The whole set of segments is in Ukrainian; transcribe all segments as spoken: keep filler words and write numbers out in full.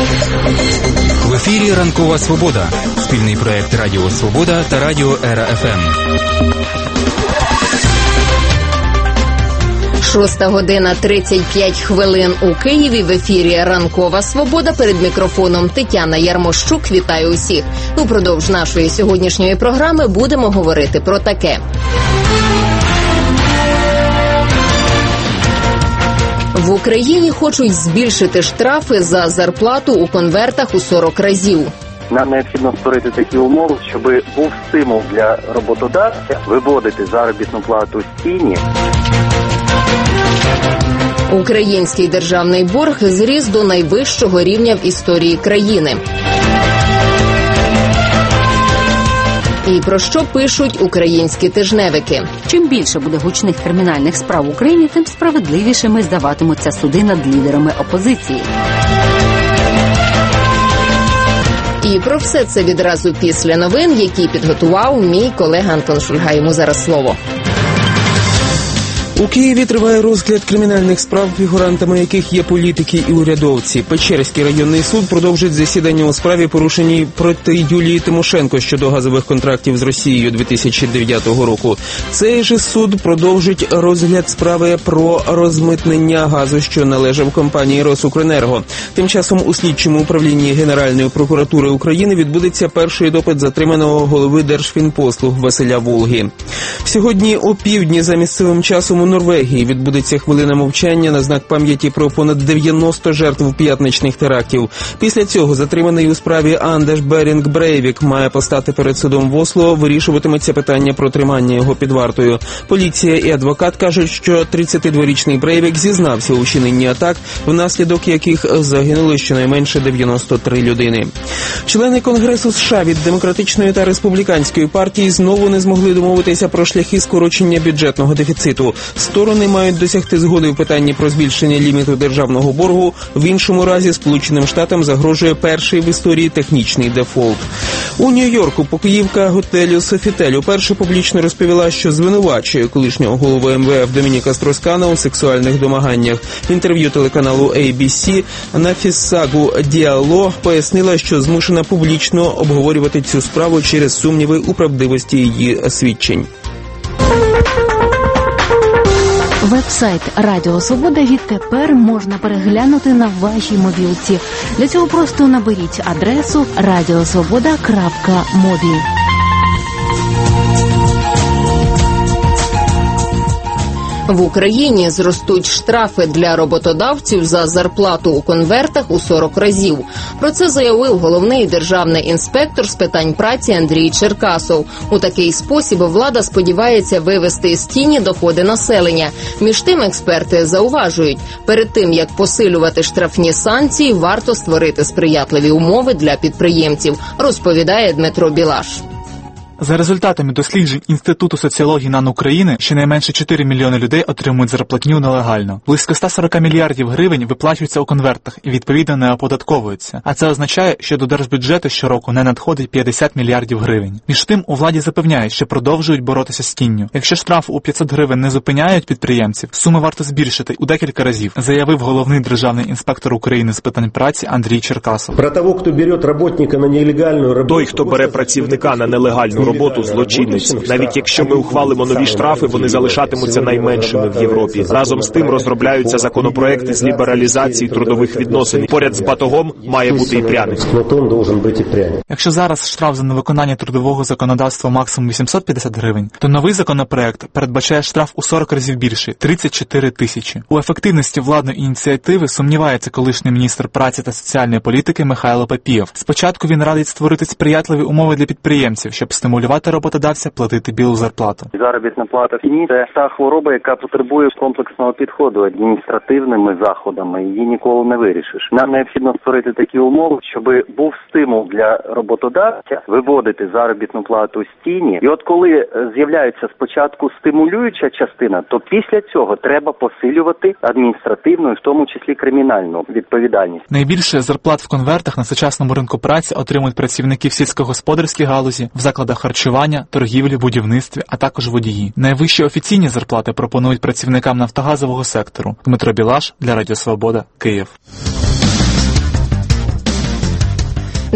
В ефірі «Ранкова Свобода» – спільний проєкт Радіо Свобода та Радіо Ера Еф Ем. Шоста година тридцять п'ять хвилин у Києві. В ефірі «Ранкова Свобода». Перед мікрофоном Тетяна Ярмощук. Вітаю усіх. Упродовж нашої сьогоднішньої програми будемо говорити про таке. В Україні хочуть збільшити штрафи за зарплату у конвертах у сорок разів. Нам необхідно створити такі умови, щоб був стимул для роботодавця виводити заробітну плату з тіні. Український державний борг зріс до найвищого рівня в історії країни. І про що пишуть українські тижневики? Чим більше буде гучних кримінальних справ в Україні, тим справедливішими здаватимуться суди над лідерами опозиції. І про все це відразу після новин, які підготував мій колега Антон Шульга. Йому зараз слово. У Києві триває розгляд кримінальних справ, фігурантами яких є політики і урядовці. Печерський районний суд продовжить засідання у справі, порушеній проти Юлії Тимошенко щодо газових контрактів з Росією дві тисячі дев'ятого року. Цей же суд продовжить розгляд справи про розмитнення газу, що належав компанії «Росукренерго». Тим часом у слідчому управлінні Генеральної прокуратури України відбудеться перший допит затриманого голови Держфінпослуг Василя Волги. Сьогодні о півдні за місцевим часом у Норвегії відбудеться хвилина мовчання на знак пам'яті про понад дев'яносто жертв п'ятничних терактів. Після цього затриманий у справі Андеш Берінг Брейвік має постати перед судом в Осло, вирішуватиметься питання про тримання його під вартою. Поліція і адвокат кажуть, що тридцятидворічний Брейвік зізнався у вчиненні атак, внаслідок яких загинули щонайменше дев'яносто три людини. Члени Конгресу США від Демократичної та Республіканської партії знову не змогли домовитися про шляхи скорочення бюджетного дефіциту. Сторони мають досягти згоди в питанні про збільшення ліміту державного боргу. В іншому разі Сполученим Штатам загрожує перший в історії технічний дефолт. У Нью-Йорку покоївка готелю «Софітель» уперше публічно розповіла, що звинувачує колишнього голову ем ве еф Домініка Строскана у сексуальних домаганнях. В інтерв'ю телеканалу ей бі сі Нафісагу Діало пояснила, що змушена публічно обговорювати цю справу через сумніви у правдивості її свідчень. Веб-сайт Радіо Свобода відтепер можна переглянути на вашій мобілці. Для цього просто наберіть адресу радіосвобода крапка мобі. В Україні зростуть штрафи для роботодавців за зарплату у конвертах у сорок разів. Про це заявив головний державний інспектор з питань праці Андрій Черкасов. У такий спосіб влада сподівається вивести з тіні доходи населення. Між тим експерти зауважують, перед тим як посилювати штрафні санкції, варто створити сприятливі умови для підприємців, розповідає Дмитро Білаш. За результатами досліджень Інституту соціології НАН України, щонайменше чотири мільйони людей отримують зарплатню нелегально. Близько сто сорок мільярдів гривень виплачуються у конвертах і відповідно не оподатковуються. А це означає, що до держбюджету щороку не надходить п'ятдесят мільярдів гривень. Між тим, у владі запевняють, що продовжують боротися з тінню. Якщо штраф у п'ятсот гривень не зупиняють підприємців, суми варто збільшити у декілька разів, заявив головний державний інспектор України з питань праці Андрій Черкасов. Про того, хто бере роботника на нелегальну роботу. Той, хто бере працівника на нелегальну роботу, злочинець. Навіть якщо ми ухвалимо нові штрафи, вони залишатимуться найменшими в Європі. Разом з тим розробляються законопроекти з лібералізації трудових відносин. Поряд з батогом має бути і пряник. Якщо зараз штраф за невиконання трудового законодавства максимум вісімсот п'ятдесят гривень, то новий законопроект передбачає штраф у сорок разів більший – тридцять чотири тисячі. У ефективності владної ініціативи сумнівається колишній міністр праці та соціальної політики Михайло Папієв. Спочатку він радить створити сприятливі умови для підприємців, щоб стимулювати роботодавця платити білу зарплату. Заробітна плата в тіні – це та хвороба, яка потребує комплексного підходу адміністративними заходами. Її ніколи не вирішиш. Нам необхідно створити такі умови, щоб був стимул для роботодавця виводити заробітну плату з тіні. І от коли з'являється спочатку стимулююча частина, то після цього треба посилювати адміністративну, і в тому числі кримінальну відповідальність. Найбільше зарплат в конвертах на сучасному ринку праці отримують працівники в сільськогосподарській галузі, в закладах харчування, торгівлі, будівництві, а також водії. Найвищі офіційні зарплати пропонують працівникам нафтогазового сектору. Дмитро Білаш для Радіо Свобода, Київ.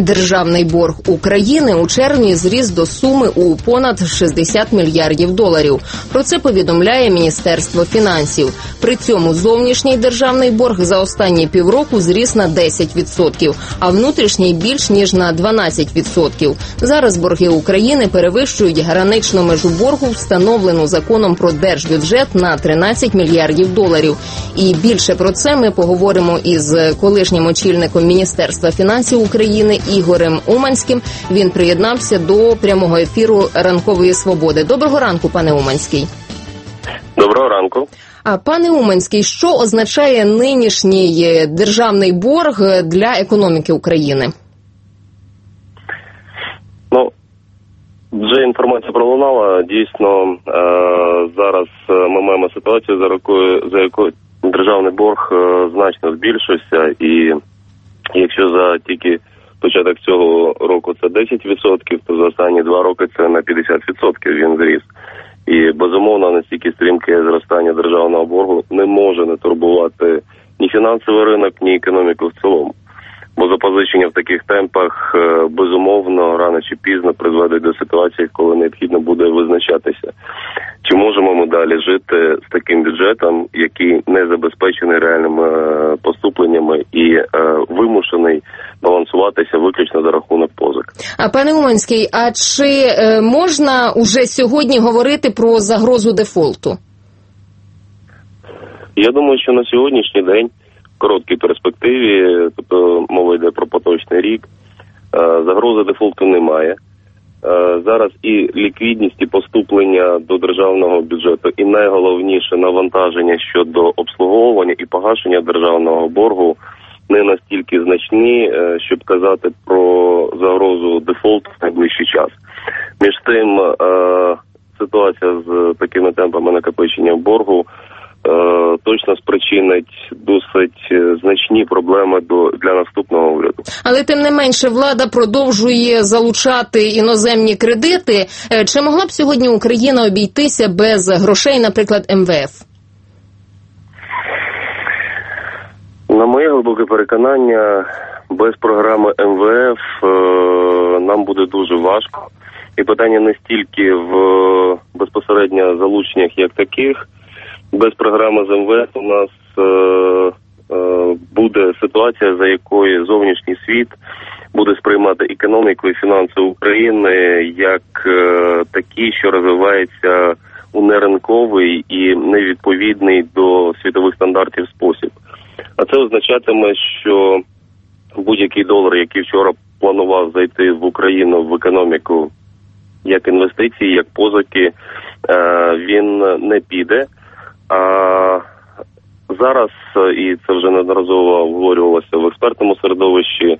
Державний борг України у червні зріс до суми у понад шістдесят мільярдів доларів. Про це повідомляє Міністерство фінансів. При цьому зовнішній державний борг за останні півроку зріс на десять відсотків, а внутрішній більш ніж на дванадцять відсотків. Зараз борги України перевищують граничну межу боргу, встановлену законом про держбюджет, на тринадцять мільярдів доларів. І більше про це ми поговоримо із колишнім очільником Міністерства фінансів України Ігорем Уманським. Він приєднався до прямого ефіру Ранкової Свободи. Доброго ранку, пане Уманський. Доброго ранку. А пане Уманський, що означає нинішній державний борг для економіки України? Ну, вже інформація пролунала. Дійсно, зараз ми маємо ситуацію, за якою, за якою державний борг значно збільшився. І якщо за тільки початок цього року це десять відсотків, то за останні два роки це на п'ятдесят відсотків він зріс. І, безумовно, настільки стрімке зростання державного боргу не може не турбувати ні фінансовий ринок, ні економіку в цілому. Бо запозичення в таких темпах, безумовно, рано чи пізно призведуть до ситуації, коли необхідно буде визначатися, чи можемо ми далі жити з таким бюджетом, який не забезпечений реальними поступленнями і е, вимушений балансуватися виключно за рахунок позик. А пане Уманський, а чи е, можна уже сьогодні говорити про загрозу дефолту? Я думаю, що на сьогоднішній день в короткій перспективі, тобто мова йде про поточний рік, загрози дефолту немає. Зараз і ліквідність, і поступлення до державного бюджету, і найголовніше навантаження щодо обслуговування і погашення державного боргу не настільки значні, щоб казати про загрозу дефолту в найближчий час. Між тим, ситуація з такими темпами накопичення боргу точно спричинить досить значні проблеми до, для наступного уряду. Але тим не менше влада продовжує залучати іноземні кредити. Чи могла б сьогодні Україна обійтися без грошей, наприклад, ем ве еф? На моє глибоке переконання, без програми ем ве еф нам буде дуже важко. І питання не стільки в безпосередньо залученнях як таких. Без програми з ем ве еф у нас е, е, буде ситуація, за якою зовнішній світ буде сприймати економіку і фінанси України як е, такі, що розвиваються у неринковий і невідповідний до світових стандартів спосіб. А це означатиме, що будь-який долар, який вчора планував зайти в Україну в економіку як інвестиції, як позики, е, він не піде. А зараз, і це вже неодноразово обговорювалося в експертному середовищі,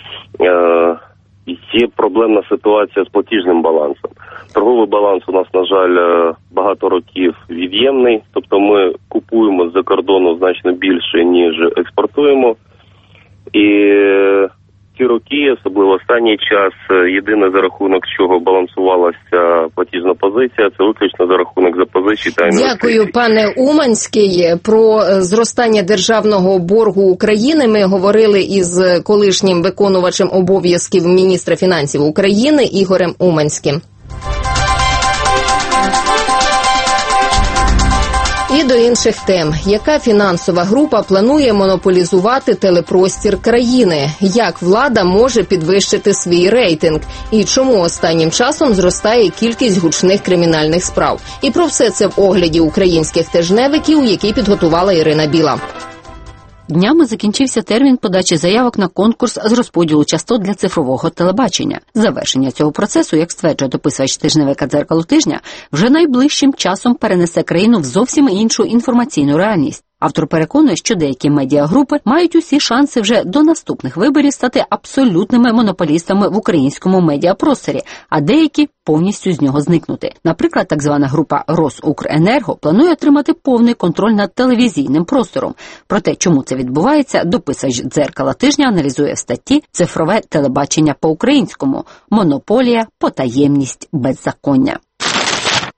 є проблемна ситуація з платіжним балансом. Торговий баланс у нас, на жаль, багато років від'ємний, тобто ми купуємо з-за кордону значно більше, ніж експортуємо. І ці роки, особливо останній час, єдине за рахунок чого балансувалася платіжна позиція, це виключно за рахунок запозичень та інвестицій. Дякую, пане Уманський. Про зростання державного боргу України ми говорили із колишнім виконувачем обов'язків міністра фінансів України Ігорем Уманським. І до інших тем. Яка фінансова група планує монополізувати телепростір країни? Як влада може підвищити свій рейтинг? І чому останнім часом зростає кількість гучних кримінальних справ? І про все це в огляді українських тижневиків, який підготувала Ірина Біла. Днями закінчився термін подачі заявок на конкурс з розподілу частот для цифрового телебачення. Завершення цього процесу, як стверджує дописувач тижневика «Дзеркало тижня», вже найближчим часом перенесе країну в зовсім іншу інформаційну реальність. Автор переконує, що деякі медіагрупи мають усі шанси вже до наступних виборів стати абсолютними монополістами в українському медіапросторі, а деякі повністю з нього зникнути. Наприклад, так звана група «Росукренерго» планує отримати повний контроль над телевізійним простором. Про те, чому це відбувається, дописач «Дзеркала тижня» аналізує в статті «Цифрове телебачення по-українському. Монополія, потаємність, беззаконня».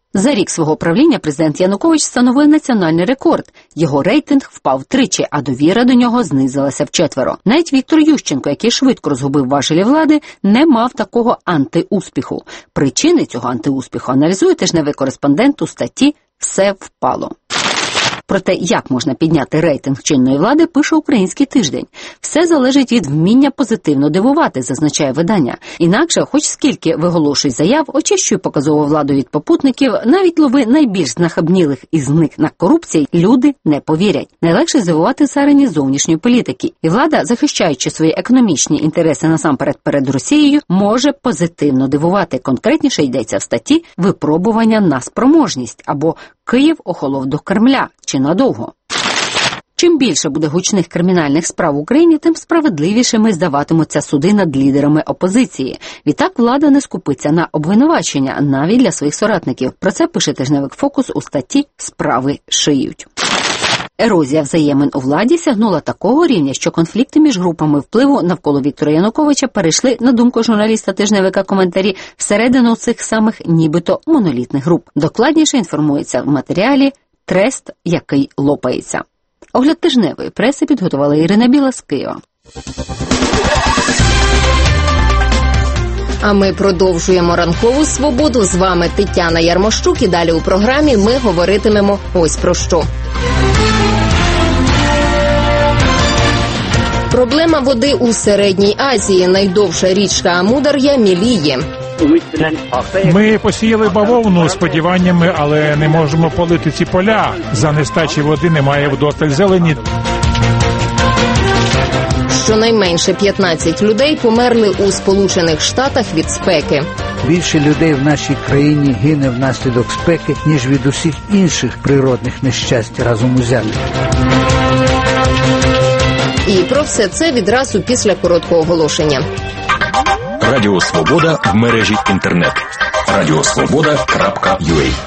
За рік свого правління президент Янукович встановив національний рекорд. Його рейтинг впав тричі, а довіра до нього знизилася вчетверо. Навіть Віктор Ющенко, який швидко розгубив важелі влади, не мав такого антиуспіху. Причини цього антиуспіху аналізує тижневий кореспондент у статті «Все впало». Про те, як можна підняти рейтинг чинної влади, пише «Український тиждень». Все залежить від вміння позитивно дивувати, зазначає видання. Інакше, хоч скільки виголошуй заяв, очищує показову владу від попутників, навіть лови найбільш знахабнілих із них на корупції, люди не повірять. Найлегше здивувати в царині зовнішньої політики. І влада, захищаючи свої економічні інтереси насамперед перед Росією, може позитивно дивувати. Конкретніше йдеться в статті «Випробування на спроможність» або «Київ охолов до Кремля» чи надовго. Чим більше буде гучних кримінальних справ в Україні, тим справедливішими здаватимуться суди над лідерами опозиції. Відтак влада не скупиться на обвинувачення навіть для своїх соратників. Про це пише тижневик «Фокус» у статті «Справи шиють». Ерозія взаємин у владі сягнула такого рівня, що конфлікти між групами впливу навколо Віктора Януковича перейшли, на думку журналіста тижневика «Коментарі», всередину цих самих нібито монолітних груп. Докладніше інформується в матеріалі «Трест, який лопається». Огляд тижневої преси підготувала Ірина Біла з Києва. А ми продовжуємо ранкову свободу. З вами Тетяна Ярмощук. І далі у програмі ми говоритимемо ось про що. Проблема води у Середній Азії. Найдовша річка Амудар'я міліє. Ми посіяли бавовну сподіваннями, але не можемо полити ці поля. За нестачі води немає вдосталь зелені. Щонайменше п'ятнадцять людей померли у Сполучених Штатах від спеки. Більше людей в нашій країні гине внаслідок спеки, ніж від усіх інших природних нещасть разом узятих. І про все це відразу після короткого оголошення. Радіо Свобода в мережі інтернет. радіосвобода крапка ю а.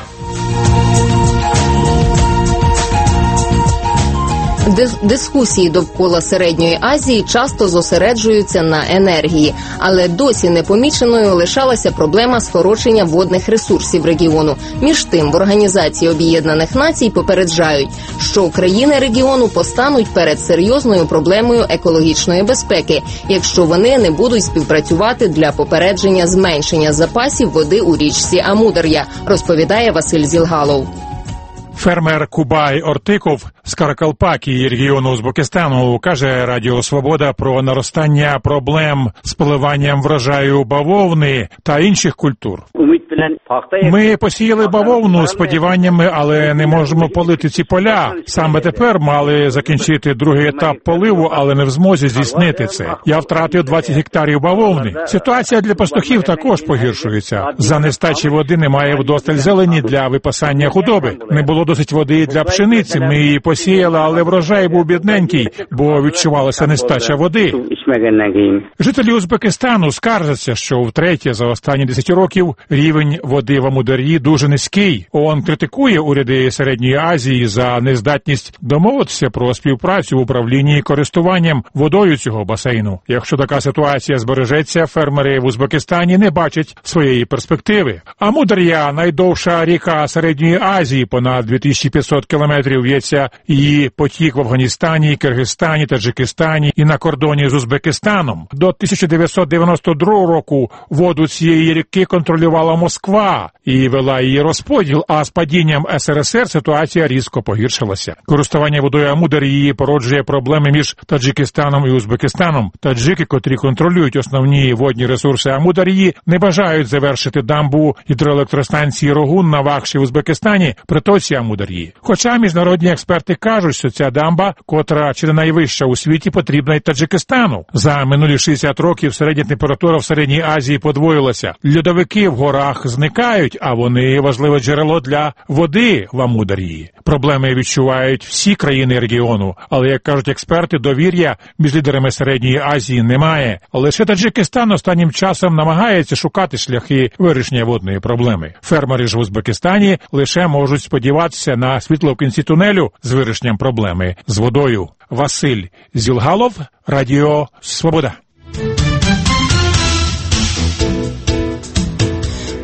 Дискусії довкола Середньої Азії часто зосереджуються на енергії, але досі непоміченою лишалася проблема скорочення водних ресурсів регіону. Між тим, в Організації Об'єднаних Націй попереджають, що країни регіону постануть перед серйозною проблемою екологічної безпеки, якщо вони не будуть співпрацювати для попередження зменшення запасів води у річці Амудар'я, розповідає Василь Зілгалов. Фермер Кубай Ортиков з Каракалпакії регіону Узбекистану каже Радіо Свобода про наростання проблем з поливанням врожаю бавовни та інших культур. Ми посіяли бавовну сподіваннями, але не можемо полити ці поля. Саме тепер мали закінчити другий етап поливу, але не в змозі здійснити це. Я втратив двадцять гектарів бавовни. Ситуація для пастухів також погіршується. За нестачі води немає вдосталь зелені для випасання худоби. Не було досить води для пшениці. Ми її посіяли, але врожай був бідненький, бо відчувалася нестача води. Жителі Узбекистану скаржаться, що втретє за останні десять років рівень води в Амудар'ї дуже низький. ООН критикує уряди Середньої Азії за нездатність домовитися про співпрацю в управлінні і користуванням водою цього басейну. Якщо така ситуація збережеться, фермери в Узбекистані не бачать своєї перспективи. Амудар'я – найдовша ріка Середньої Азії, понад дві тисячі п'ятсот кілометрів в'ється її потік в Афганістані, Киргизстані, Таджикистані і на кордоні з Узбекистаном. До тисяча дев'ятсот дев'яносто другого року воду цієї ріки контролювала Москва і вела її розподіл, а з падінням ес ер ес ер ситуація різко погіршилася. Користування водою Амудар'ї породжує проблеми між Таджикистаном і Узбекистаном. Таджики, котрі контролюють основні водні ресурси Амудар'ї, не бажають завершити дамбу гідроелектростанції Рогун на Вахші в Узбекистані, притоці Амудар'ї. Хоча міжнародні експерти кажуть, що ця дамба, котра чи не найвища у світі, потрібна й Таджикистану. За минулі шістдесят років середня температура в Середній Азії подвоїлася. Льодовики в горах зникають, а вони важливе джерело для води в Амудар'ї. Проблеми відчувають всі країни регіону, але, як кажуть експерти, довір'я між лідерами Середньої Азії немає. Лише Таджикистан останнім часом намагається шукати шляхи вирішення водної проблеми. Фермери ж в Узбекистані лише можуть сподіватися на світло в кінці тунелю з вирішенням проблеми з водою. Василь Зілгалов, Радіо Свобода.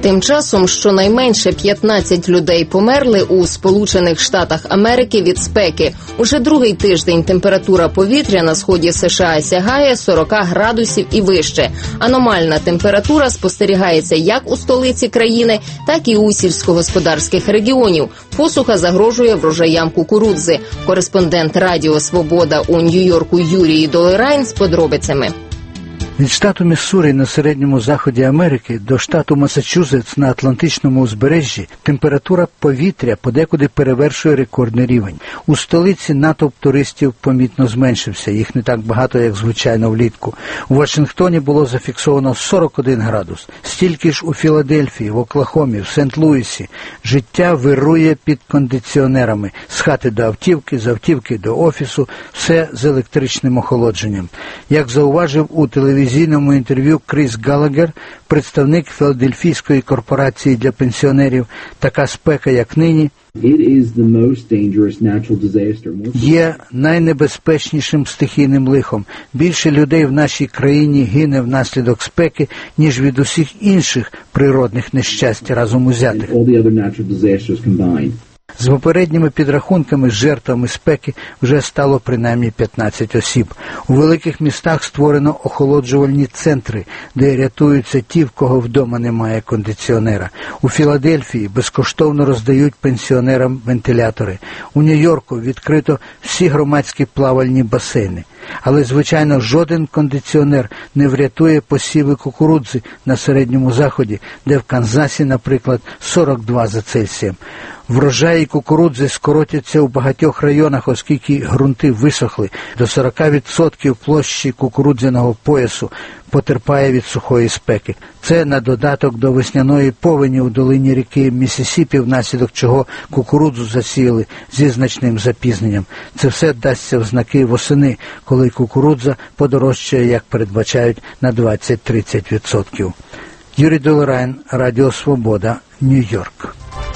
Тим часом щонайменше п'ятнадцять людей померли у Сполучених Штатах Америки від спеки. Уже другий тиждень температура повітря на сході США сягає сорок градусів і вище. Аномальна температура спостерігається як у столиці країни, так і у сільськогосподарських регіонів. Посуха загрожує врожаям кукурудзи. Кореспондент Радіо Свобода у Нью-Йорку Юрій Долерайн з подробицями. Від штату Міссурі на середньому заході Америки до штату Масачусетс на Атлантичному узбережжі температура повітря подекуди перевершує рекордний рівень. У столиці натовп туристів помітно зменшився, їх не так багато, як звичайно влітку. У Вашингтоні було зафіксовано сорок один градус. Стільки ж у Філадельфії, в Оклахомі, в Сент-Луісі. Життя вирує під кондиціонерами. З хати до автівки, з автівки до офісу, все з електричним охолодженням. Як зауважив у телевізії, В телевізійному інтерв'ю Кріс Галагер, представник Філадельфійської корпорації для пенсіонерів, така спека, як нині, є найнебезпечнішим стихійним лихом. Більше людей в нашій країні гине внаслідок спеки, ніж від усіх інших природних нещасть разом узятих. З попередніми підрахунками жертвами спеки вже стало принаймні п'ятнадцять осіб. У великих містах створено охолоджувальні центри, де рятуються ті, в кого вдома немає кондиціонера. У Філадельфії безкоштовно роздають пенсіонерам вентилятори. У Нью-Йорку відкрито всі громадські плавальні басейни. Але, звичайно, жоден кондиціонер не врятує посіви кукурудзи на Середньому Заході, де в Канзасі, наприклад, сорок два за Цельсієм. Врожаї кукурудзи скоротяться у багатьох районах, оскільки ґрунти висохли. До сорок відсотків площі кукурудзяного поясу потерпає від сухої спеки. Це на додаток до весняної повені у долині ріки Міссісіпі, внаслідок чого кукурудзу засіяли зі значним запізненням. Це все дасться в знаки восени, коли кукурудза подорожчає, як передбачають, на двадцять-тридцять відсотків. Юрій Долерайн, Радіо Свобода, Нью-Йорк.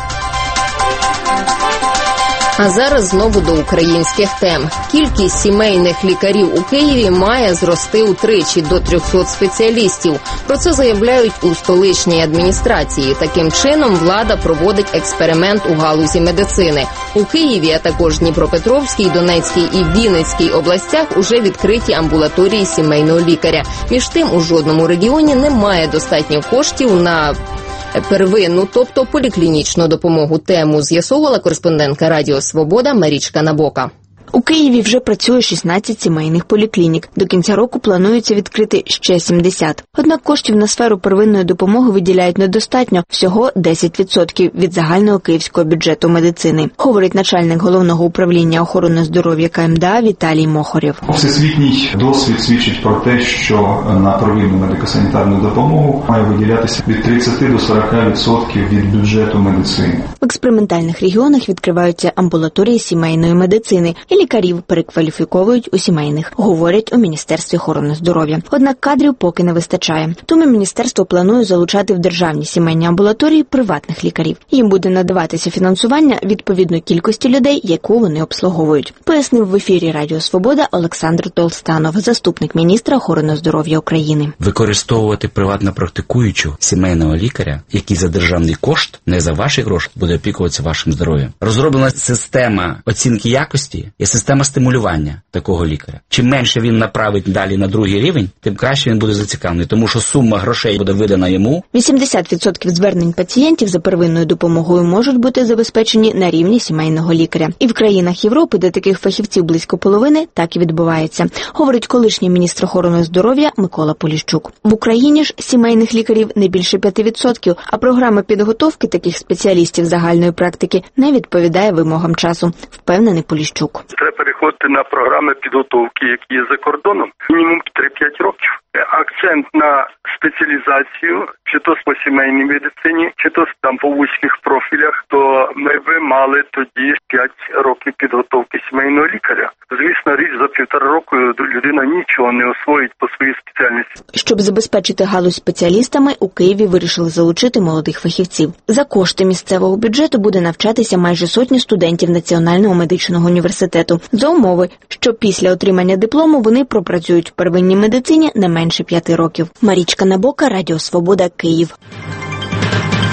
А зараз знову до українських тем. Кількість сімейних лікарів у Києві має зрости утричі до трьохсот спеціалістів. Про це заявляють у столичній адміністрації. Таким чином влада проводить експеримент у галузі медицини. У Києві, а також Дніпропетровській, Донецькій і Вінницькій областях уже відкриті амбулаторії сімейного лікаря. Між тим, у жодному регіоні немає достатньо коштів на первинну, тобто поліклінічну допомогу. Тему з'ясовувала кореспондентка Радіо Свобода Марічка Набока. У Києві вже працює шістнадцять сімейних поліклінік. До кінця року планується відкрити ще сімдесят. Однак коштів на сферу первинної допомоги виділяють недостатньо – всього десять відсотків від загального київського бюджету медицини, говорить начальник Головного управління охорони здоров'я Ка Ем Де А Віталій Мохорєв. Всесвітній досвід свідчить про те, що на первинну медико-санітарну допомогу має виділятися від тридцять до сорока відсотків від бюджету медицини. В експериментальних регіонах відкриваються амбулаторії сімейної медицини і лікарів перекваліфіковують у сімейних, говорять у Міністерстві охорони здоров'я. Однак кадрів поки не вистачає. Тому міністерство планує залучати в державні сімейні амбулаторії приватних лікарів. Їм буде надаватися фінансування відповідно кількості людей, яку вони обслуговують. Пояснив в ефірі Радіо Свобода Олександр Толстанов, заступник міністра охорони здоров'я України. Використовувати приватно практикуючого сімейного лікаря, який за державний кошт, не за ваші гроші, буде опікуватися вашим здоров'ям. Розроблена система оцінки якості і система стимулювання такого лікаря. Чим менше він направить далі на другий рівень, тим краще він буде зацікавлений, тому що сума грошей буде видана йому. вісімдесят відсотків звернень пацієнтів за первинною допомогою можуть бути забезпечені на рівні сімейного лікаря. І в країнах Європи, де таких фахівців близько половини, так і відбувається, говорить колишній міністр охорони здоров'я Микола Поліщук. В Україні ж сімейних лікарів не більше п'яти відсотків, а програма підготовки таких спеціалістів загальної практики не відповідає вимогам часу, впевнений Поліщук. Треба переходити на програми підготовки, які є за кордоном, мінімум три-п'ять років. Акцент на спеціалізацію, чи то по сімейній медицині, чи то там по вузьких профілях, то ми би мали тоді п'ять років підготовки сімейного лікаря. Звісно, річ за півтора року людина нічого не освоїть по своїй спеціальності. Щоб забезпечити галузь спеціалістами, у Києві вирішили залучити молодих фахівців. За кошти місцевого бюджету буде навчатися майже сотні студентів Національного медичного університету за умови, що після отримання диплому вони пропрацюють в первинній медицині не менше п'яти років. Марічка Набока, Радіо Свобода, Київ.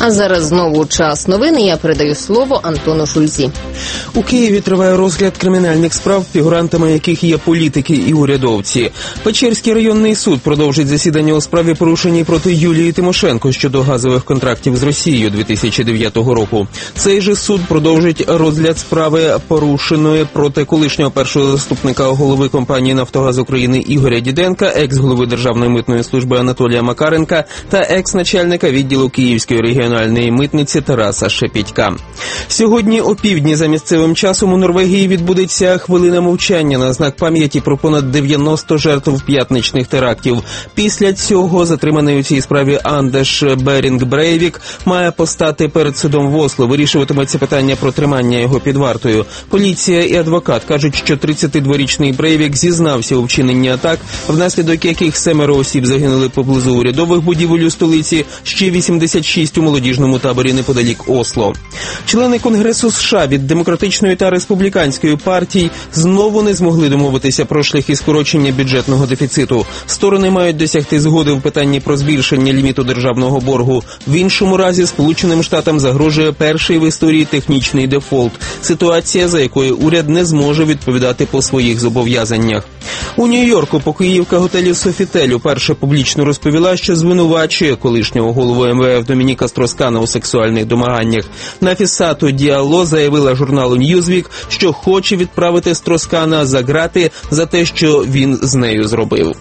А зараз знову час новин, і я передаю слово Антону Шульзі. У Києві триває розгляд кримінальних справ, фігурантами яких є політики і урядовці. Печерський районний суд продовжить засідання у справі, порушеній проти Юлії Тимошенко щодо газових контрактів з Росією дві тисячі дев'ятого року. Цей же суд продовжить розгляд справи, порушеної проти колишнього першого заступника голови компанії «Нафтогаз України» Ігоря Діденка, екс-голови Державної митної служби Анатолія Макаренка та екс-начальника відділу Київської регіональної митниці Тараса Шепітька. Сьогодні о півдні за місцевим часом у Норвегії відбудеться хвилина мовчання на знак пам'яті про понад дев'яносто жертв п'ятничних терактів. Після цього затриманий у цій справі Андеш Берінг Брейвік має постати перед судом в Осло. Вирішуватиметься питання про тримання його під вартою. Поліція і адвокат кажуть, що тридцятидворічний Брейвік зізнався у вчиненні атак, внаслідок яких семеро осіб загинули поблизу урядових будівель у столиці, ще вісімдесят шість у молодіжному таборі неподалік Осло. Члени Конгресу США від демократичної та республіканської партій знову не змогли домовитися про шляхи скорочення бюджетного дефіциту. Сторони мають досягти згоди в питанні про збільшення ліміту державного боргу. В іншому разі Сполученим Штатам загрожує перший в історії технічний дефолт. Ситуація, за якою уряд не зможе відповідати по своїх зобов'язаннях. У Нью-Йорку покоївка готелю «Софітель» уперше публічно розповіла, що звинувачує колишнього голову ем ве еф Домініка Строскана у сексуальних домаганнях. Нафісато Діало заявила журналу «Ньюзвік», що хоче відправити Строскана за ґрати за те, що він з нею зробив.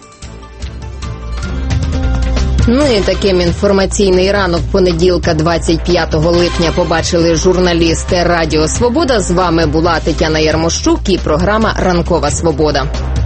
Ну і таким інформаційний ранок понеділка, двадцять п'ятого липня, побачили журналісти Радіо Свобода. З вами була Тетяна Ярмощук і програма «Ранкова Свобода».